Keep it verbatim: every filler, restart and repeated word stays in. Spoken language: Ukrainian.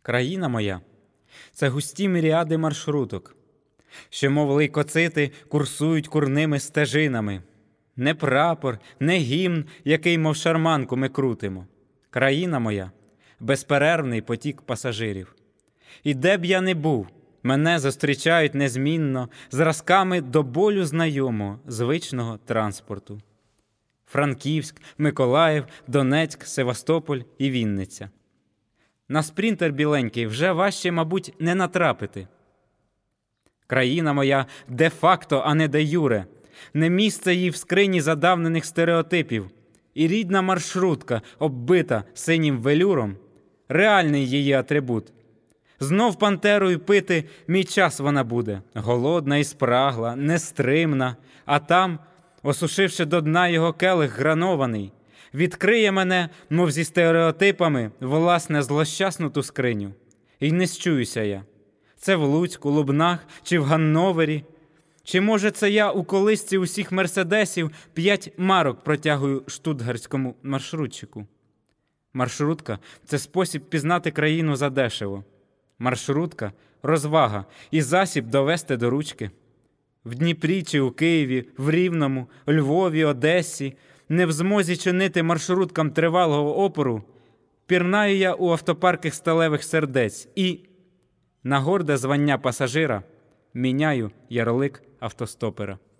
Країна моя – це густі міріади маршруток, що, мов лейкоцити, курсують курними стежинами. Не прапор, не гімн, який, мов шарманку, ми крутимо. Країна моя – безперервний потік пасажирів. І де б я не був, мене зустрічають незмінно зразками до болю знайомого, звичного транспорту. Франківськ, Миколаїв, Донецьк, Севастополь і Вінниця. На спринтер біленький вже важче, мабуть, не натрапити. Країна моя де-факто, а не де-юре. Не місце їй в скрині задавнених стереотипів. І рідна маршрутка, оббита синім велюром, реальний її атрибут. Знов пантерою пити мій час вона буде, голодна і спрагла, нестримна, а там, осушивши до дна його келих гранований, відкриє мене, мов зі стереотипами, власне злощасну ту скриню. І не счуюся я. Це в Луцьку, Лубнах чи в Ганновері? Чи, може, це я у колисці усіх мерседесів п'ять марок протягую штутгарському маршрутчику? Маршрутка – це спосіб пізнати країну задешево. Маршрутка – розвага і засіб довести до ручки. В Дніпрі чи у Києві, в Рівному, Львові, Одесі, не в змозі чинити маршруткам тривалого опору, пірнаю я у автопарки сталевих сердець і, на горде звання пасажира, міняю ярлик автостопера.